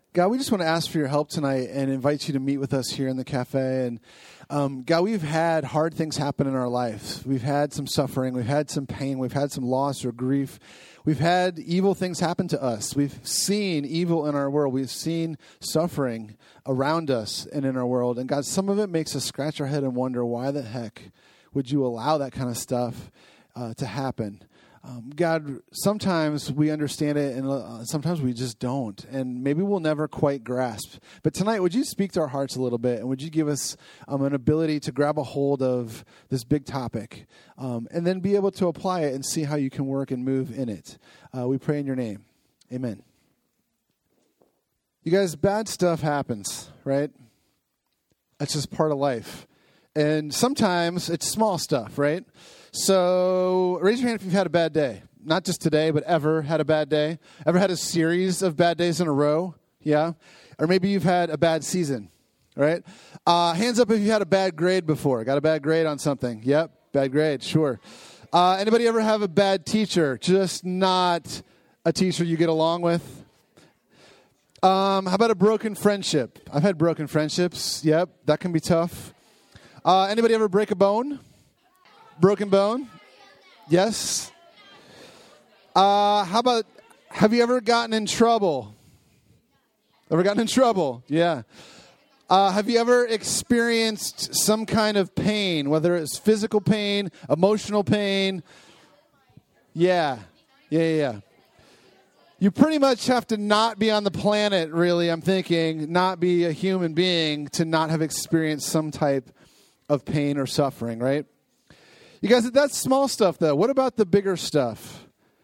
God, we just want to ask for your help tonight and invite you to meet with us here in the cafe. And God, we've had hard things happen in our lives. We've had some suffering. We've had some pain. We've had some loss or grief. We've had evil things happen to us. We've seen evil in our world. We've seen suffering around us and in our world. And God, some of it makes us scratch our head and wonder, why the heck would you allow that kind of stuff to happen? God, sometimes we understand it and sometimes we just don't. And maybe we'll never quite grasp. But tonight, would you speak to our hearts a little bit? And would you give us an ability to grab a hold of this big topic and then be able to apply it and see how you can work and move in it? We pray in your name. Amen. You guys, bad stuff happens, right? That's just part of life. And sometimes it's small stuff, right? So raise your hand if you've had a bad day. Not just today, but ever had a bad day. Ever had a series of bad days in a row? Yeah. Or maybe you've had a bad season, right? Hands up if you had a bad grade before. Got a bad grade on something? Yep, bad grade, sure. Anybody ever have a bad teacher? Just not a teacher you get along with? How about a broken friendship? I've had broken friendships. Yep, that can be tough. Anybody ever break a bone? Broken bone? Yes. How about, have you ever gotten in trouble? Ever gotten in trouble? Yeah. Have you ever experienced some kind of pain, whether it's physical pain, emotional pain? Yeah. You pretty much have to not be on the planet, really, I'm thinking, not be a human being to not have experienced some type of pain or suffering, right? You guys, that's small stuff, though. What about the bigger stuff?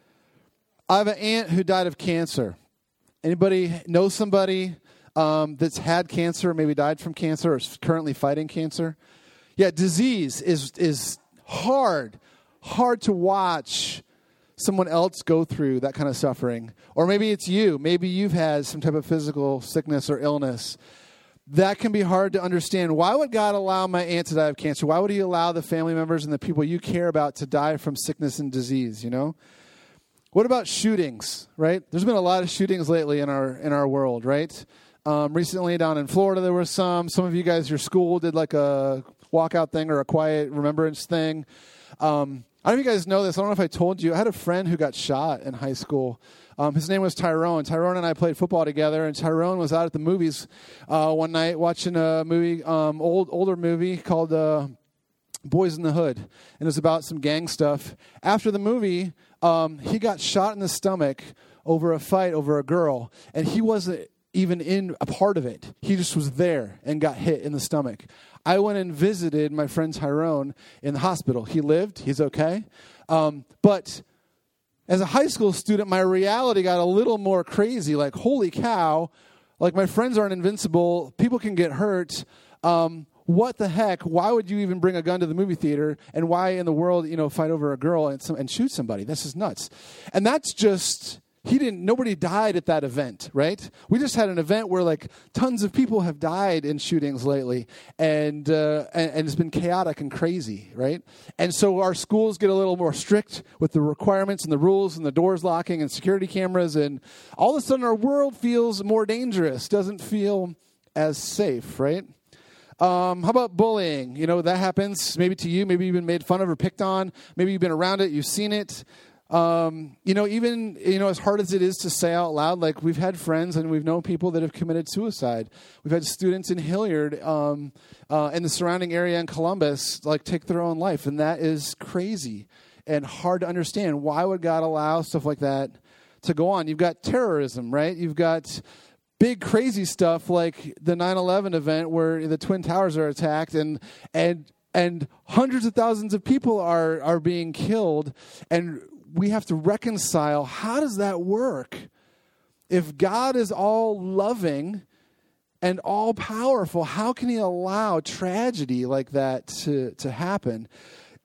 I have an aunt who died of cancer. Anybody know somebody that's had cancer, or maybe died from cancer, or is currently fighting cancer? Yeah, disease is hard to watch someone else go through that kind of suffering. Or maybe it's you. Maybe you've had some type of physical sickness or illness. That can be hard to understand. Why would God allow my aunt to die of cancer? Why would he allow the family members and the people you care about to die from sickness and disease, you know? What about shootings, right? There's been a lot of shootings lately in our world, right? Recently down in Florida there were some. Some of you guys, your school did like a walkout thing or a quiet remembrance thing. I don't know if you guys know this. I don't know if I told you. I had a friend who got shot in high school. His name was Tyrone. Tyrone and I played football together, and Tyrone was out at the movies one night watching a movie, older movie called Boys in the Hood, and it was about some gang stuff. After the movie, he got shot in the stomach over a fight over a girl, and he wasn't even in a part of it. He just was there and got hit in the stomach. I went and visited my friend Tyrone in the hospital. He lived. He's okay. But as a high school student, my reality got a little more crazy. Like, holy cow, like my friends aren't invincible. People can get hurt. What the heck? Why would you even bring a gun to the movie theater? And why in the world, fight over a girl and shoot somebody? This is nuts. And that's just, nobody died at that event, right? We just had an event where like tons of people have died in shootings lately, and it's been chaotic and crazy, right? And so our schools get a little more strict with the requirements and the rules and the doors locking and security cameras, and all of a sudden our world feels more dangerous, doesn't feel as safe, right? How about bullying? That happens maybe to you. Maybe you've been made fun of or picked on. Maybe you've been around it. You've seen it. Even as hard as it is to say out loud, like we've had friends and we've known people that have committed suicide. We've had students in Hilliard, in the surrounding area in Columbus, like take their own life. And that is crazy and hard to understand. Why would God allow stuff like that to go on? You've got terrorism, right? You've got big crazy stuff like the 9/11 event where the Twin Towers are attacked and hundreds of thousands of people are being killed, and we have to reconcile, how does that work? If God is all loving and all powerful, how can he allow tragedy like that to happen?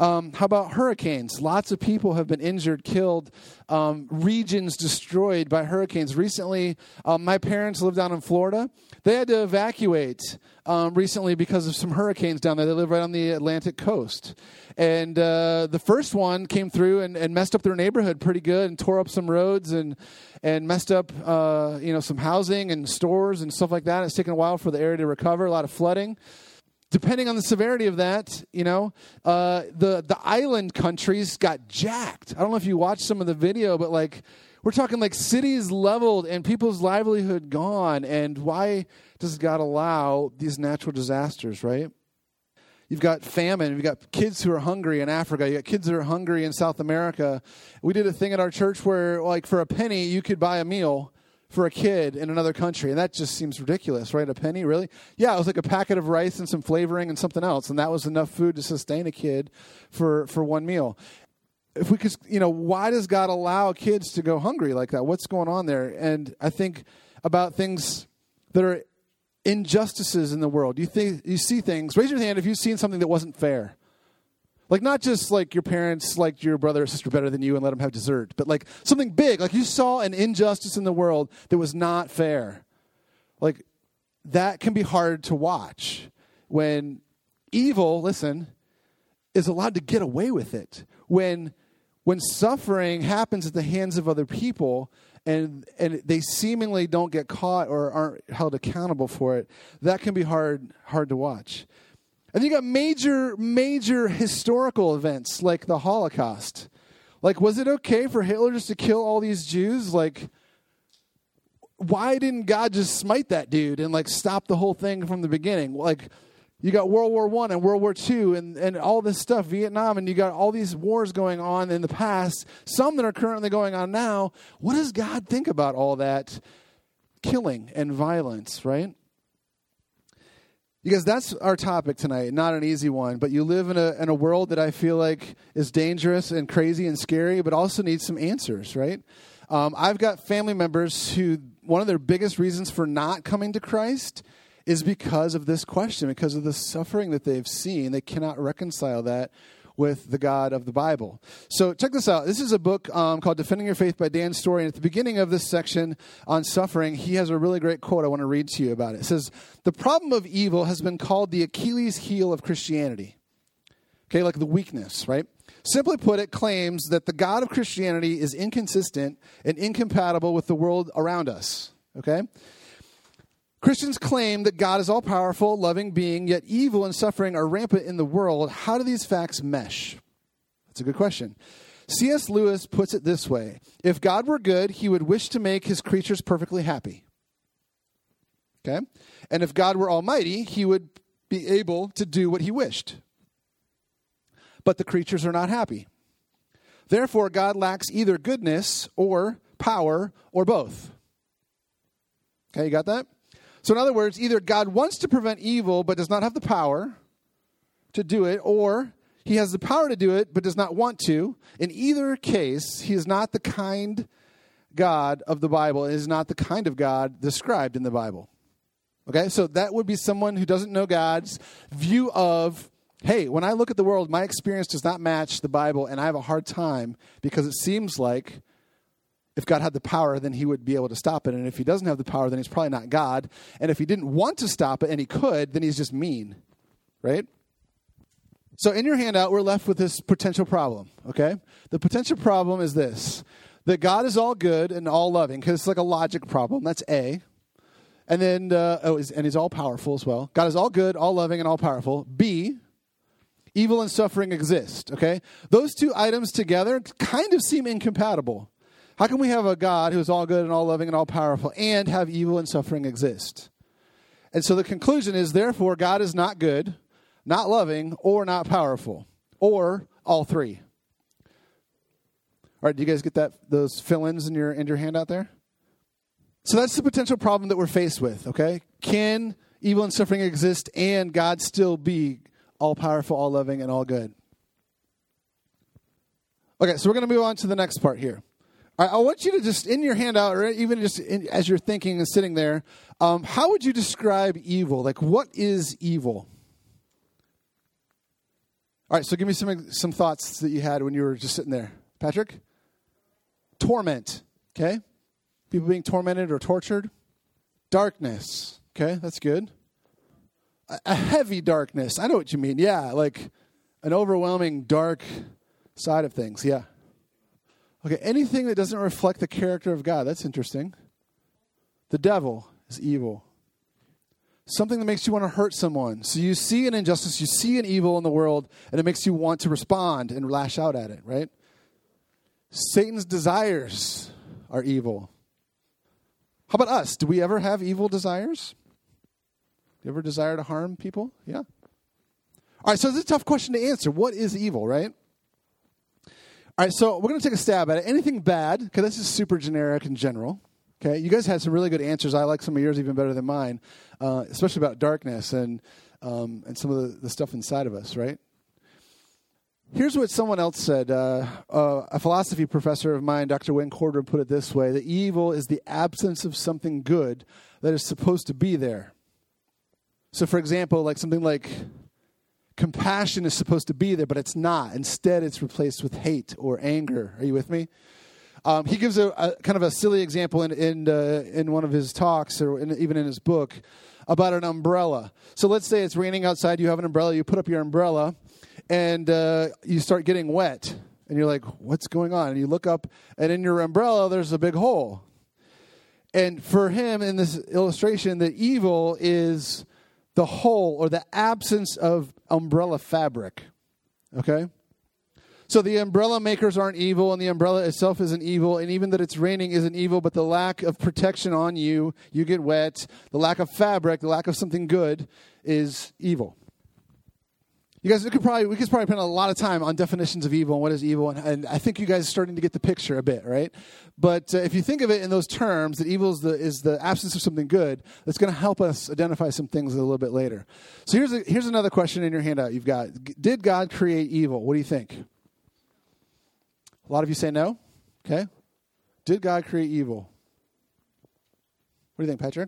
How about hurricanes? Lots of people have been injured, killed, regions destroyed by hurricanes. Recently, my parents live down in Florida. They had to evacuate recently because of some hurricanes down there. They live right on the Atlantic coast. And the first one came through and messed up their neighborhood pretty good and tore up some roads and messed up some housing and stores and stuff like that. It's taken a while for the area to recover, a lot of flooding. Depending on the severity of that, the island countries got jacked. I don't know if you watched some of the video, but we're talking cities leveled and people's livelihood gone. And why does God allow these natural disasters, right? You've got famine. You've got kids who are hungry in Africa. You got kids that are hungry in South America. We did a thing at our church where, for a penny, you could buy a meal for a kid in another country. And that just seems ridiculous, right? A penny, really? Yeah, it was like a packet of rice and some flavoring and something else. And that was enough food to sustain a kid for one meal. If we could, why does God allow kids to go hungry like that? What's going on there? And I think about things that are injustices in the world. You see things, raise your hand if you've seen something that wasn't fair. Not just your parents liked your brother or sister better than you and let them have dessert, but something big. You saw an injustice in the world that was not fair. That can be hard to watch when evil, listen, is allowed to get away with it. When suffering happens at the hands of other people and they seemingly don't get caught or aren't held accountable for it, that can be hard to watch. And you got major historical events like the Holocaust. Was it okay for Hitler just to kill all these Jews? Why didn't God just smite that dude and stop the whole thing from the beginning? You got World War I and World War II and all this stuff, Vietnam, and you got all these wars going on in the past, some that are currently going on now. What does God think about all that killing and violence, right? Because that's our topic tonight, not an easy one, but you live in a world that I feel like is dangerous and crazy and scary, but also needs some answers, right? I've got family members who, one of their biggest reasons for not coming to Christ is because of this question, because of the suffering that they've seen. They cannot reconcile that with the God of the Bible. So check this out. This is a book called Defending Your Faith by Dan Story. And at the beginning of this section on suffering, he has a really great quote I want to read to you about it. It says, "The problem of evil has been called the Achilles heel of Christianity." Okay, the weakness, right? Simply put, it claims that the God of Christianity is inconsistent and incompatible with the world around us. Okay? Christians claim that God is all-powerful, loving being, yet evil and suffering are rampant in the world. How do these facts mesh? That's a good question. C.S. Lewis puts it this way: if God were good, he would wish to make his creatures perfectly happy. Okay? And if God were almighty, he would be able to do what he wished. But the creatures are not happy. Therefore, God lacks either goodness or power or both. Okay, you got that? So in other words, either God wants to prevent evil but does not have the power to do it, or he has the power to do it but does not want to. In either case, he is not the kind God of the Bible. It is not the kind of God described in the Bible. Okay, so that would be someone who doesn't know God's view of, hey, when I look at the world, my experience does not match the Bible, and I have a hard time because it seems like if God had the power, then he would be able to stop it. And if he doesn't have the power, then he's probably not God. And if he didn't want to stop it and he could, then he's just mean, right? So in your handout, we're left with this potential problem, okay? The potential problem is this: that God is all good and all loving, because it's like a logic problem. That's A. And then, and he's all powerful as well. God is all good, all loving, and all powerful. B, evil and suffering exist, okay? Those two items together kind of seem incompatible. How can we have a God who is all good and all loving and all powerful and have evil and suffering exist? And so the conclusion is, therefore, God is not good, not loving, or not powerful, or all three. All right, do you guys get those fill-ins in your handout there? So that's the potential problem that we're faced with, okay? Can evil and suffering exist and God still be all-powerful, all-loving, and all good? Okay, so we're going to move on to the next part here. I want you to just, in your handout, or even just as you're thinking and sitting there, how would you describe evil? What is evil? All right, so give me some thoughts that you had when you were just sitting there. Patrick? Torment, okay? People being tormented or tortured. Darkness, okay, that's good. A heavy darkness, I know what you mean. Yeah, like an overwhelming dark side of things, yeah. Okay, anything that doesn't reflect the character of God, that's interesting. The devil is evil. Something that makes you want to hurt someone. So you see an injustice, you see an evil in the world, and it makes you want to respond and lash out at it, right? Satan's desires are evil. How about us? Do we ever have evil desires? Do you ever desire to harm people? Yeah. All right, so this is a tough question to answer. What is evil, right? All right, so we're going to take a stab at it. Anything bad, because this is super generic in general. Okay, you guys had some really good answers. I like some of yours even better than mine, especially about darkness and some of the stuff inside of us, right? Here's what someone else said. A philosophy professor of mine, Dr. Wayne Cordra, put it this way: that evil is the absence of something good that is supposed to be there. So, for example, like something like compassion is supposed to be there, but it's not. Instead, it's replaced with hate or anger. Are you with me? He gives a kind of a silly example in one of his talks, or even in his book, about an umbrella. So let's say it's raining outside. You have an umbrella. You put up your umbrella, and you start getting wet. And you're like, what's going on? And you look up, and in your umbrella, there's a big hole. And for him, in this illustration, the evil is the hole or the absence of umbrella fabric. Okay? So the umbrella makers aren't evil, and the umbrella itself isn't evil, and even that it's raining isn't evil, but the lack of protection on you, you get wet, the lack of fabric, the lack of something good is evil. You guys, we could probably spend a lot of time on definitions of evil and what is evil, and I think you guys are starting to get the picture a bit, right? But if you think of it in those terms, that evil is the absence of something good, that's going to help us identify some things a little bit later. So here's another question in your handout you've got. Did God create evil? What do you think? A lot of you say no. Okay. Did God create evil? What do you think, Patrick?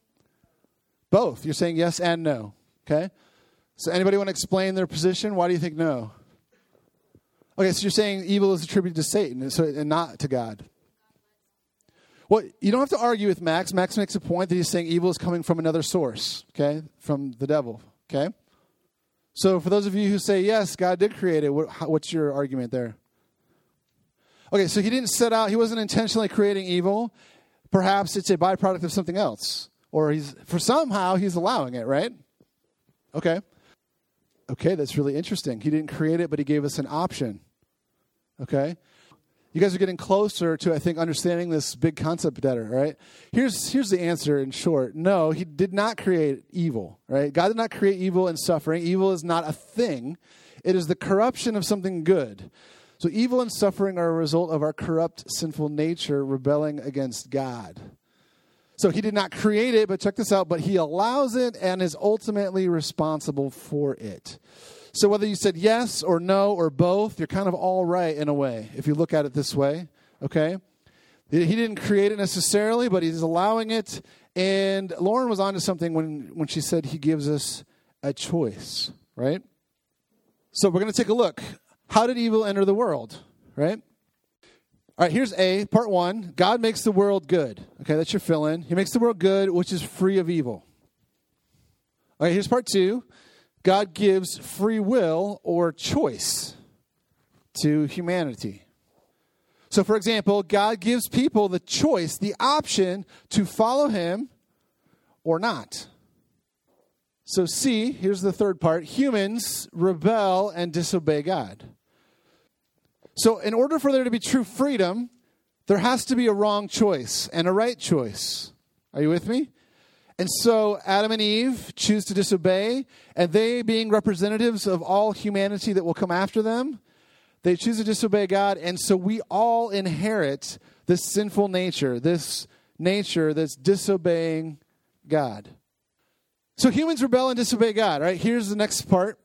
Both. You're saying yes and no. Okay. So anybody want to explain their position? Why do you think no? Okay, so you're saying evil is attributed to Satan and not to God. Well, you don't have to argue with Max. Max makes a point that he's saying evil is coming from another source, okay, from the devil, okay? So for those of you who say, yes, God did create it, what's your argument there? Okay, so he wasn't intentionally creating evil. Perhaps it's a byproduct of something else. Or somehow he's allowing it, right? Okay. Okay, that's really interesting. He didn't create it, but he gave us an option. Okay? You guys are getting closer to, I think, understanding this big concept better, right? Here's the answer in short. No, he did not create evil, right? God did not create evil and suffering. Evil is not a thing. It is the corruption of something good. So evil and suffering are a result of our corrupt, sinful nature rebelling against God. So he did not create it, but check this out, but he allows it and is ultimately responsible for it. So whether you said yes or no or both, you're kind of all right in a way, if you look at it this way, okay? He didn't create it necessarily, but he's allowing it. And Lauren was onto something when she said he gives us a choice, right? So we're going to take a look. How did evil enter the world, right? All right, here's A, part 1. God makes the world good. Okay, that's your fill-in. He makes the world good, which is free of evil. All right, here's part 2. God gives free will or choice to humanity. So, for example, God gives people the choice, the option to follow him or not. So C, here's the third part. Humans rebel and disobey God. So in order for there to be true freedom, there has to be a wrong choice and a right choice. Are you with me? And so Adam and Eve choose to disobey, and they, being representatives of all humanity that will come after them, they choose to disobey God, and so we all inherit this sinful nature, this nature that's disobeying God. So humans rebel and disobey God, right? Here's the next part.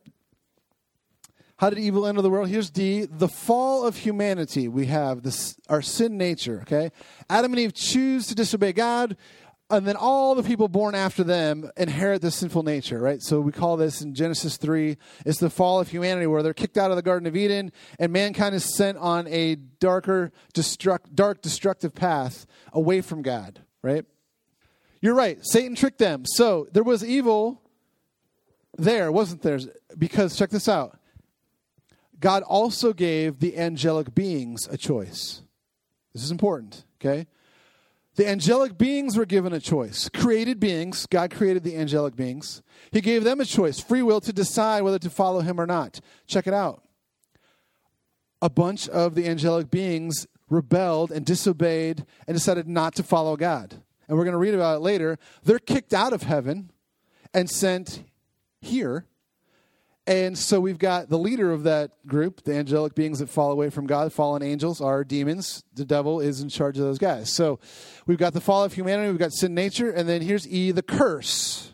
How did evil enter the world? Here's D. The fall of humanity. We have our sin nature, okay? Adam and Eve choose to disobey God. And then all the people born after them inherit this sinful nature, right? So we call this in Genesis 3, it's the fall of humanity where they're kicked out of the Garden of Eden and mankind is sent on a dark, destructive path away from God, right? You're right. Satan tricked them. So there was evil there, wasn't there? Because check this out. God also gave the angelic beings a choice. This is important, okay? The angelic beings were given a choice. Created beings, God created the angelic beings. He gave them a choice, free will to decide whether to follow him or not. Check it out. A bunch of the angelic beings rebelled and disobeyed and decided not to follow God. And we're going to read about it later. They're kicked out of heaven and sent here. And so we've got the leader of that group, the angelic beings that fall away from God. Fallen angels are demons. The devil is in charge of those guys. So we've got the fall of humanity. We've got sin nature. And then here's E, the curse.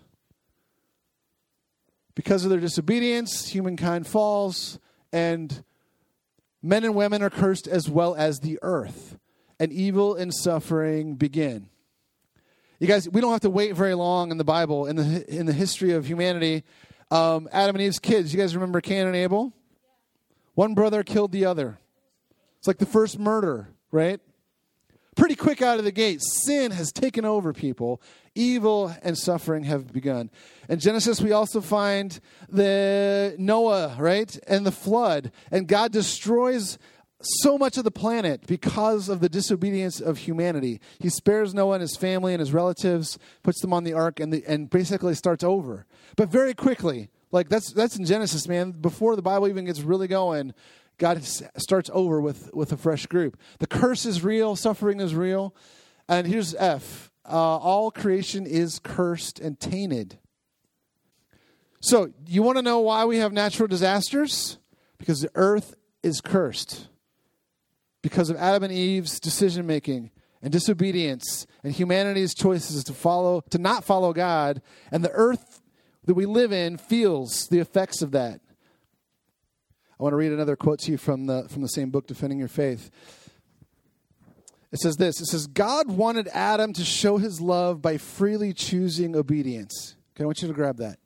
Because of their disobedience, humankind falls. And men and women are cursed as well as the earth. And evil and suffering begin. You guys, we don't have to wait very long in the Bible, in the history of humanity. Adam and Eve's kids, you guys remember Cain and Abel? One brother killed the other. It's like the first murder, right? Pretty quick out of the gate. Sin has taken over people. Evil and suffering have begun. In Genesis, we also find the Noah, right? And the flood. And God destroys so much of the planet because of the disobedience of humanity. He spares Noah and his family and his relatives, puts them on the ark, and basically starts over. But very quickly, like that's in Genesis, man. Before the Bible even gets really going, God starts over with a fresh group. The curse is real, suffering is real. And here's F. All creation is cursed and tainted. So you want to know why we have natural disasters? Because the earth is cursed. Because of Adam and Eve's decision-making and disobedience and humanity's choices to not follow God, and the earth that we live in feels the effects of that. I want to read another quote to you from the same book, Defending Your Faith. It says this. It says, God wanted Adam to show his love by freely choosing obedience. Okay, I want you to grab that.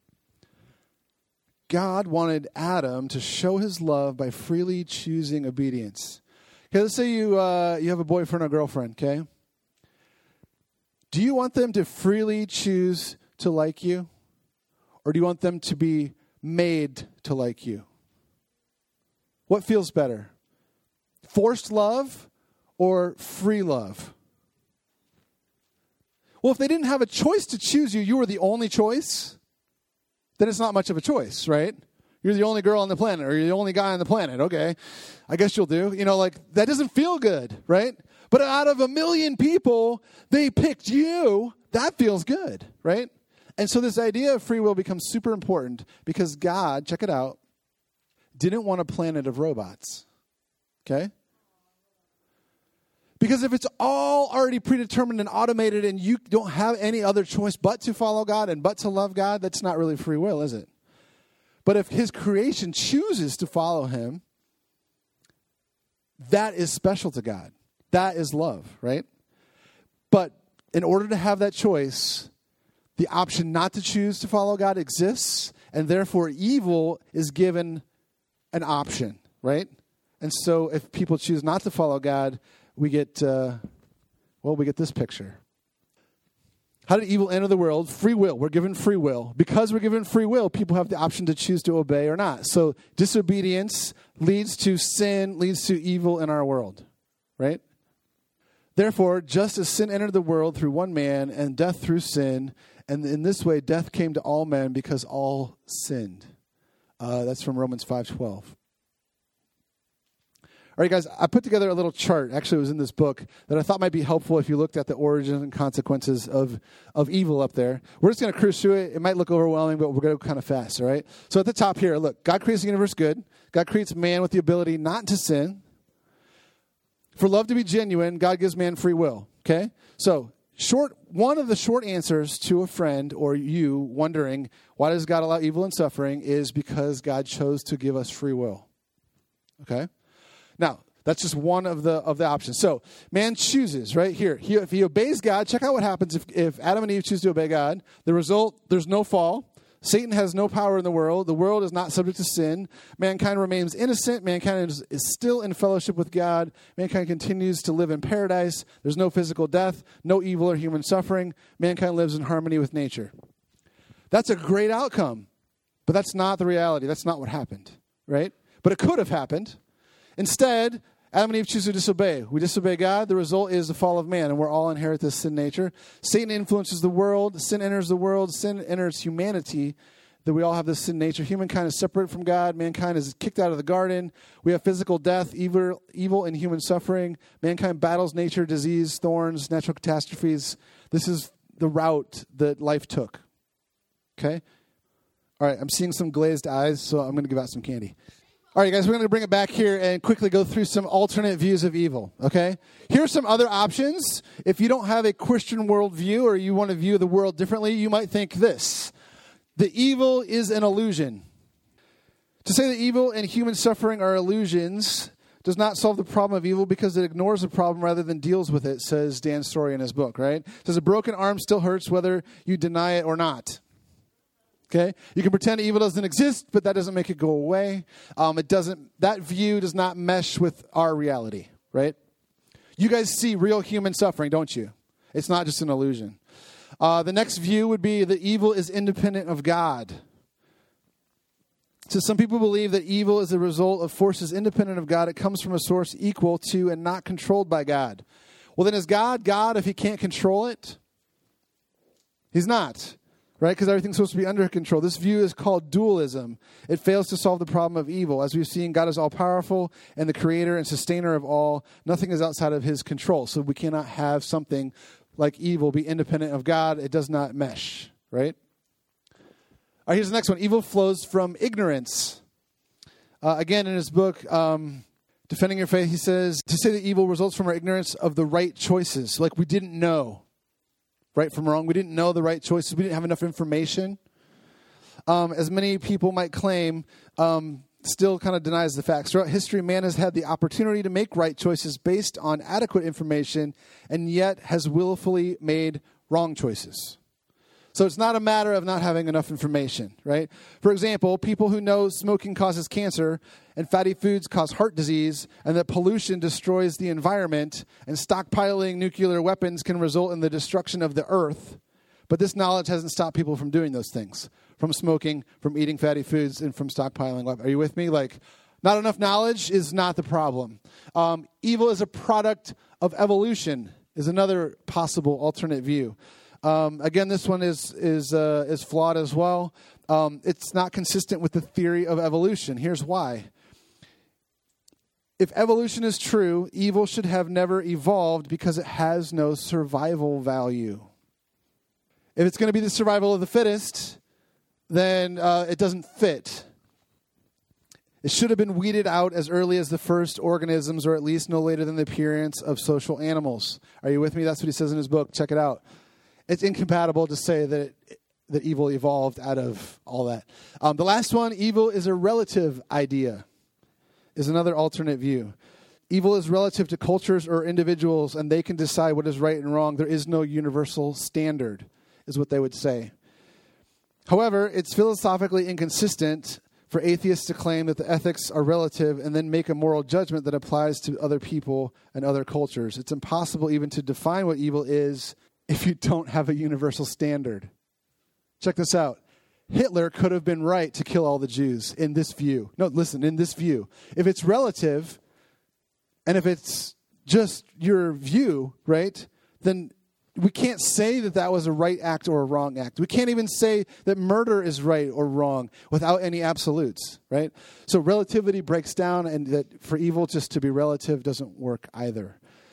God wanted Adam to show his love by freely choosing obedience. Okay, let's say you have a boyfriend or girlfriend, okay? Do you want them to freely choose to like you? Or do you want them to be made to like you? What feels better? Forced love or free love? Well, if they didn't have a choice to choose you, you were the only choice, then it's not much of a choice, right? You're the only girl on the planet, or you're the only guy on the planet. Okay, I guess you'll do. You know, like, that doesn't feel good, right? But out of 1 million people, they picked you. That feels good, right? And so this idea of free will becomes super important because God, check it out, didn't want a planet of robots, okay? Because if it's all already predetermined and automated and you don't have any other choice but to follow God and but to love God, that's not really free will, is it? But if his creation chooses to follow him, that is special to God. That is love, right? But in order to have that choice, the option not to choose to follow God exists, and therefore evil is given an option, right? And so if people choose not to follow God, we get this picture. How did evil enter the world? Free will. We're given free will. Because we're given free will, people have the option to choose to obey or not. So disobedience leads to sin, leads to evil in our world, right? Therefore, just as sin entered the world through one man and death through sin, and in this way death came to all men because all sinned. That's from Romans 5:12. All right, guys, I put together a little chart. Actually, it was in this book that I thought might be helpful if you looked at the origin and consequences of evil up there. We're just going to cruise through it. It might look overwhelming, but we're going to go kind of fast, all right? So at the top here, look, God creates the universe good. God creates man with the ability not to sin. For love to be genuine, God gives man free will, okay? So one of the short answers to a friend or you wondering, why does God allow evil and suffering, is because God chose to give us free will, okay? Now, That's just one of the options. So man chooses, right here. If he obeys God, check out what happens if Adam and Eve choose to obey God. The result, there's no fall. Satan has no power in the world. The world is not subject to sin. Mankind remains innocent. Mankind is still in fellowship with God. Mankind continues to live in paradise. There's no physical death, no evil or human suffering. Mankind lives in harmony with nature. That's a great outcome, but that's not the reality. That's not what happened, right? But it could have happened. Instead, Adam and Eve choose to disobey. We disobey God. The result is the fall of man, and we're all inherit this sin nature. Satan influences the world. Sin enters the world. Sin enters humanity, that we all have this sin nature. Humankind is separated from God. Mankind is kicked out of the garden. We have physical death, evil and human suffering. Mankind battles nature, disease, thorns, natural catastrophes. This is the route that life took. Okay? All right, I'm seeing some glazed eyes, so I'm going to give out some candy. All right, guys, we're going to bring it back here and quickly go through some alternate views of evil, okay? Here are some other options. If you don't have a Christian worldview or you want to view the world differently, you might think this. The evil is an illusion. To say that evil and human suffering are illusions does not solve the problem of evil because it ignores the problem rather than deals with it, says Dan Story in his book, right? It says a broken arm still hurts whether you deny it or not. Okay, you can pretend evil doesn't exist, but that doesn't make it go away. That view does not mesh with our reality, right? You guys see real human suffering, don't you? It's not just an illusion. The next view would be that evil is independent of God. So some people believe that evil is a result of forces independent of God. It comes from a source equal to and not controlled by God. Well, then is God God if he can't control it? He's not. Right? Because everything's supposed to be under control. This view is called dualism. It fails to solve the problem of evil. As we've seen, God is all-powerful and the creator and sustainer of all. Nothing is outside of his control. So we cannot have something like evil be independent of God. It does not mesh. Right? All right, here's the next one. Evil flows from ignorance. Again, in his book, Defending Your Faith, he says, to say that evil results from our ignorance of the right choices. Like we didn't know. Right from wrong. We didn't know the right choices. We didn't have enough information. As many people might claim, still kind of denies the facts. Throughout history, man has had the opportunity to make right choices based on adequate information and yet has willfully made wrong choices. So it's not a matter of not having enough information, right? For example, people who know smoking causes cancer and fatty foods cause heart disease and that pollution destroys the environment and stockpiling nuclear weapons can result in the destruction of the earth. But this knowledge hasn't stopped people from doing those things, from smoking, from eating fatty foods, and from stockpiling weapons. Are you with me? Like, not enough knowledge is not the problem. Evil is a product of evolution is another possible alternate view. Again, this one is flawed as well. It's not consistent with the theory of evolution. Here's why. If evolution is true, evil should have never evolved because it has no survival value. If it's going to be the survival of the fittest, then it doesn't fit. It should have been weeded out as early as the first organisms, or at least no later than the appearance of social animals. Are you with me? That's what he says in his book. Check it out. It's incompatible to say that evil evolved out of all that. The last one, evil is a relative idea, is another alternate view. Evil is relative to cultures or individuals, and they can decide what is right and wrong. There is no universal standard, is what they would say. However, it's philosophically inconsistent for atheists to claim that the ethics are relative and then make a moral judgment that applies to other people and other cultures. It's impossible even to define what evil is if you don't have a universal standard. Check this out. Hitler could have been right to kill all the Jews in this view. No, listen, in this view. If it's relative, and if it's just your view, right, then we can't say that that was a right act or a wrong act. We can't even say that murder is right or wrong without any absolutes, right? So relativity breaks down, and that for evil just to be relative doesn't work either.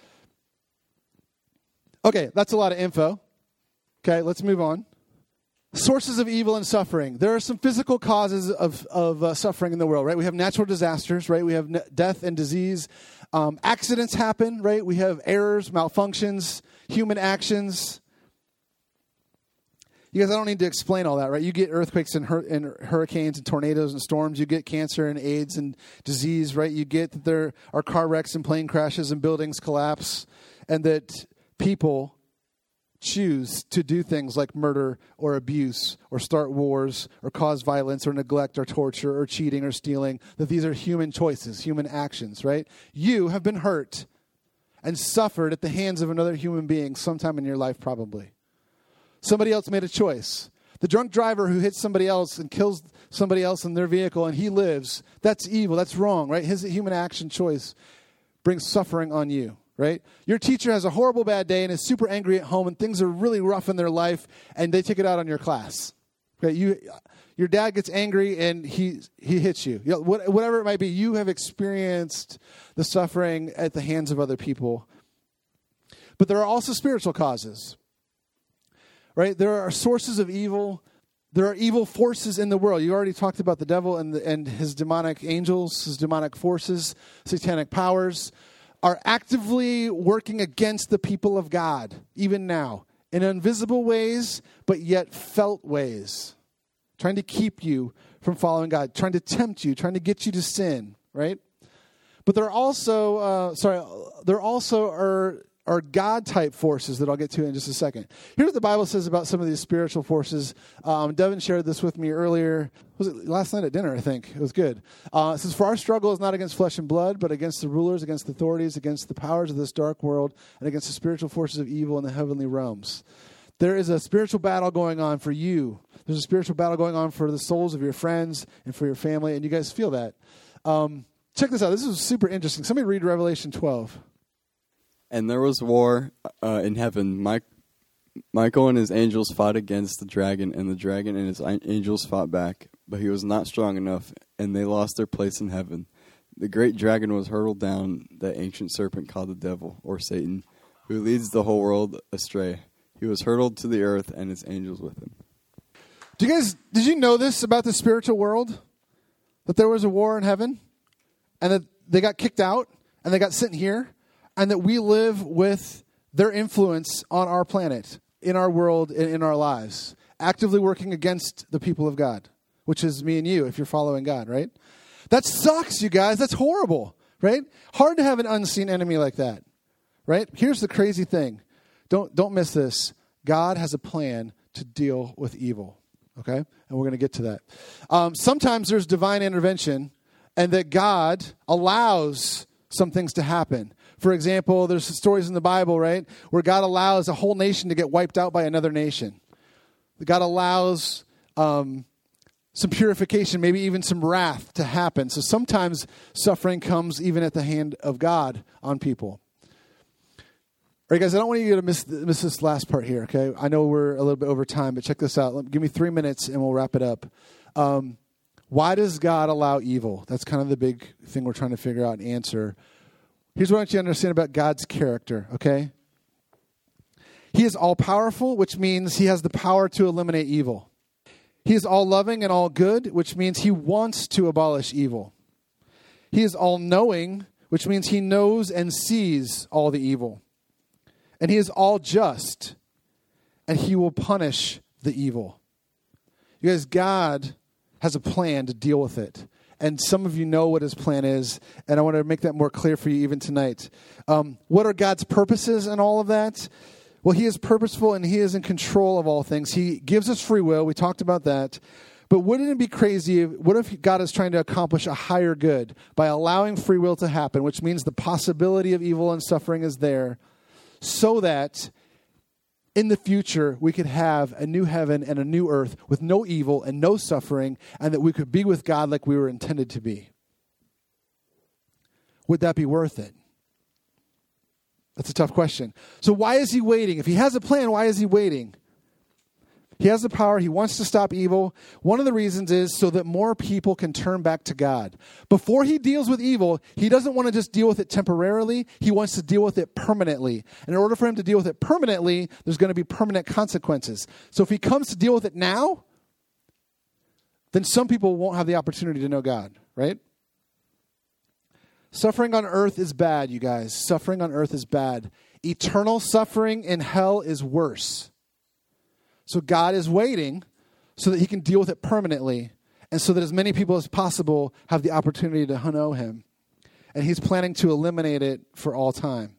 Okay, that's a lot of info. Okay, let's move on. Sources of evil and suffering. There are some physical causes of suffering in the world, right? We have natural disasters, right? We have death and disease. Accidents happen, right? We have errors, malfunctions, human actions. You guys, I don't need to explain all that, right? You get earthquakes and hurricanes and tornadoes and storms. You get cancer and AIDS and disease, right? You get that there are car wrecks and plane crashes and buildings collapse, and that people choose to do things like murder or abuse or start wars or cause violence or neglect or torture or cheating or stealing, that these are human choices, human actions, right? You have been hurt and suffered at the hands of another human being sometime in your life probably. Somebody else made a choice. The drunk driver who hits somebody else and kills somebody else in their vehicle and he lives, that's evil, that's wrong, right? His human action choice brings suffering on you, right? Your teacher has a horrible bad day and is super angry at home and things are really rough in their life and they take it out on your class. Okay, your dad gets angry and he hits you. Whatever it might be, you have experienced the suffering at the hands of other people. But there are also spiritual causes. Right? There are sources of evil. There are evil forces in the world. You already talked about the devil and his demonic angels, his demonic forces, satanic powers are actively working against the people of God, even now, in invisible ways, but yet felt ways, trying to keep you from following God, trying to tempt you, trying to get you to sin, right? But there are also, are God-type forces that I'll get to in just a second. Here's what the Bible says about some of these spiritual forces. Devin shared this with me earlier. Was it last night at dinner, I think? It was good. It says, "For our struggle is not against flesh and blood, but against the rulers, against the authorities, against the powers of this dark world, and against the spiritual forces of evil in the heavenly realms." There is a spiritual battle going on for you. There's a spiritual battle going on for the souls of your friends and for your family, and you guys feel that. Check this out. This is super interesting. Somebody read Revelation 12. "And there was war in heaven. Michael and his angels fought against the dragon, and the dragon and his angels fought back. But he was not strong enough, and they lost their place in heaven. The great dragon was hurled down, that ancient serpent called the devil, or Satan, who leads the whole world astray. He was hurled to the earth, and his angels with him." Did you know this about the spiritual world? That there was a war in heaven, and that they got kicked out, and they got sent here? And that we live with their influence on our planet, in our world, and in our lives, actively working against the people of God, which is me and you if you're following God, right? That sucks, you guys. That's horrible, right? Hard to have an unseen enemy like that, right? Here's the crazy thing. Don't miss this. God has a plan to deal with evil, okay? And we're going to get to that. Sometimes there's divine intervention and that God allows some things to happen. For example, there's stories in the Bible, right, where God allows a whole nation to get wiped out by another nation. God allows some purification, maybe even some wrath to happen. So sometimes suffering comes even at the hand of God on people. All right, guys, I don't want you to miss this last part here, okay? I know we're a little bit over time, but check this out. Give me 3 minutes and we'll wrap it up. Why does God allow evil? That's kind of the big thing we're trying to figure out and answer. Here's what I want you to understand about God's character, okay? He is all-powerful, which means he has the power to eliminate evil. He is all-loving and all-good, which means he wants to abolish evil. He is all-knowing, which means he knows and sees all the evil. And he is all-just, and he will punish the evil. You guys, God has a plan to deal with it. And some of you know what his plan is, and I want to make that more clear for you even tonight. What are God's purposes in all of that? Well, he is purposeful and he is in control of all things. He gives us free will. We talked about that. But wouldn't it be crazy? What if God is trying to accomplish a higher good by allowing free will to happen, which means the possibility of evil and suffering is there, so that in the future, we could have a new heaven and a new earth with no evil and no suffering, and that we could be with God like we were intended to be. Would that be worth it? That's a tough question. So why is he waiting? If he has a plan, why is he waiting? He has the power. He wants to stop evil. One of the reasons is so that more people can turn back to God. Before he deals with evil, he doesn't want to just deal with it temporarily. He wants to deal with it permanently. And in order for him to deal with it permanently, there's going to be permanent consequences. So if he comes to deal with it now, then some people won't have the opportunity to know God, right? Suffering on earth is bad, you guys. Suffering on earth is bad. Eternal suffering in hell is worse. So God is waiting so that he can deal with it permanently and so that as many people as possible have the opportunity to know him. And he's planning to eliminate it for all time.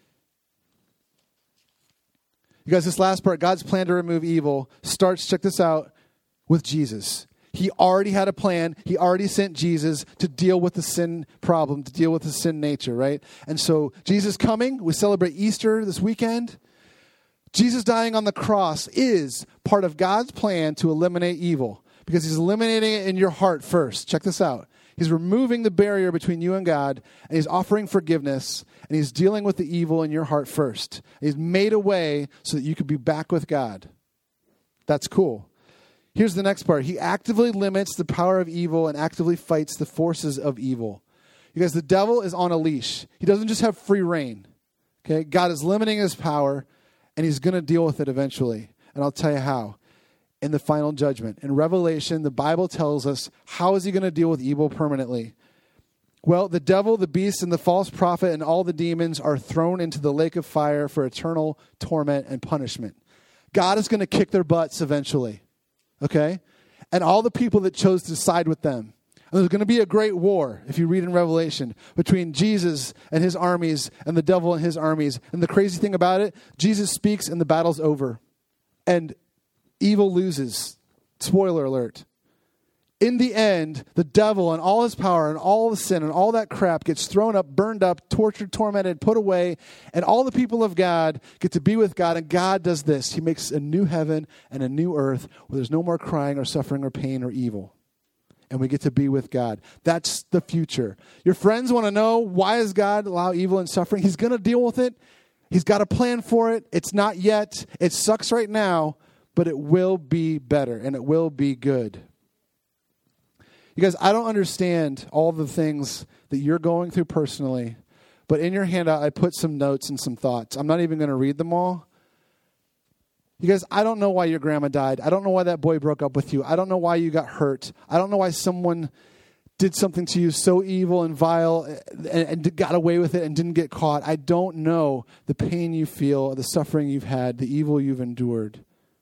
You guys, this last part, God's plan to remove evil, starts, check this out, with Jesus. He already had a plan. He already sent Jesus to deal with the sin problem, to deal with the sin nature, right? And so Jesus coming, we celebrate Easter this weekend. Jesus dying on the cross is part of God's plan to eliminate evil because he's eliminating it in your heart first. Check this out. He's removing the barrier between you and God, and he's offering forgiveness, and he's dealing with the evil in your heart first. He's made a way so that you could be back with God. That's cool. Here's the next part. He actively limits the power of evil and actively fights the forces of evil. You guys, the devil is on a leash. He doesn't just have free reign. Okay? God is limiting his power, and he's going to deal with it eventually. And I'll tell you how. In the final judgment. In Revelation, the Bible tells us how is he going to deal with evil permanently. Well, the devil, the beast, and the false prophet and all the demons are thrown into the lake of fire for eternal torment and punishment. God is going to kick their butts eventually. Okay? And all the people that chose to side with them. And there's going to be a great war, if you read in Revelation, between Jesus and his armies and the devil and his armies. And the crazy thing about it, Jesus speaks and the battle's over. And evil loses. Spoiler alert. In the end, the devil and all his power and all the sin and all that crap gets thrown up, burned up, tortured, tormented, put away, and all the people of God get to be with God, and God does this. He makes a new heaven and a new earth where there's no more crying or suffering or pain or evil. And we get to be with God. That's the future. Your friends want to know, why does God allow evil and suffering? He's going to deal with it. He's got a plan for it. It's not yet. It sucks right now, but it will be better and it will be good. You guys, I don't understand all the things that you're going through personally, but in your handout, I put some notes and some thoughts. I'm not even going to read them all. You guys, I don't know why your grandma died. I don't know why that boy broke up with you. I don't know why you got hurt. I don't know why someone did something to you so evil and vile and got away with it and didn't get caught. I don't know the pain you feel, the suffering you've had, the evil you've endured.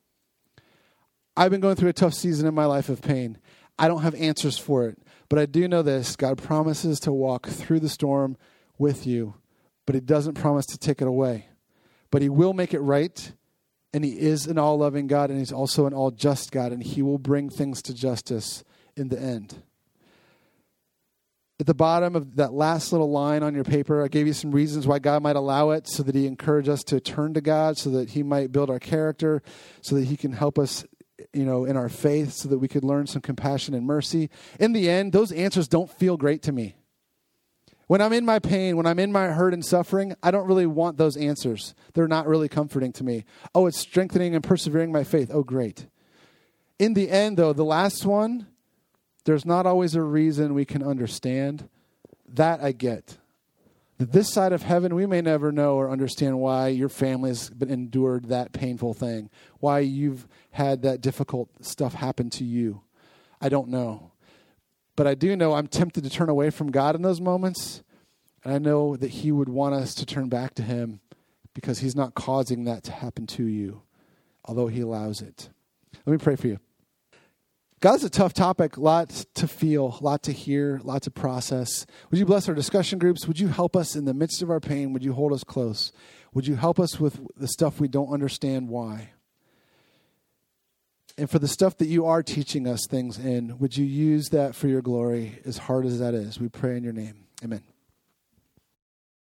I've been going through a tough season in my life of pain. I don't have answers for it, but I do know this. God promises to walk through the storm with you, but he doesn't promise to take it away. But he will make it right, and he is an all-loving God, and he's also an all-just God, and he will bring things to justice in the end. At the bottom of that last little line on your paper, I gave you some reasons why God might allow it, so that he encouraged us to turn to God, so that he might build our character, so that he can help us in our faith, so that we could learn some compassion and mercy. In the end, those answers don't feel great to me. When I'm in my pain, when I'm in my hurt and suffering, I don't really want those answers. They're not really comforting to me. Oh, it's strengthening and persevering my faith. Oh, great. In the end, though, the last one, there's not always a reason we can understand. That I get. This side of heaven, we may never know or understand why your family has endured that painful thing, why you've had that difficult stuff happen to you. I don't know. But I do know I'm tempted to turn away from God in those moments, and I know that he would want us to turn back to him because he's not causing that to happen to you, although he allows it. Let me pray for you. God's a tough topic, a lot to feel, a lot to hear, a lot to process. Would you bless our discussion groups? Would you help us in the midst of our pain? Would you hold us close? Would you help us with the stuff we don't understand why? And for the stuff that you are teaching us things in, would you use that for your glory, as hard as that is? We pray in your name. Amen.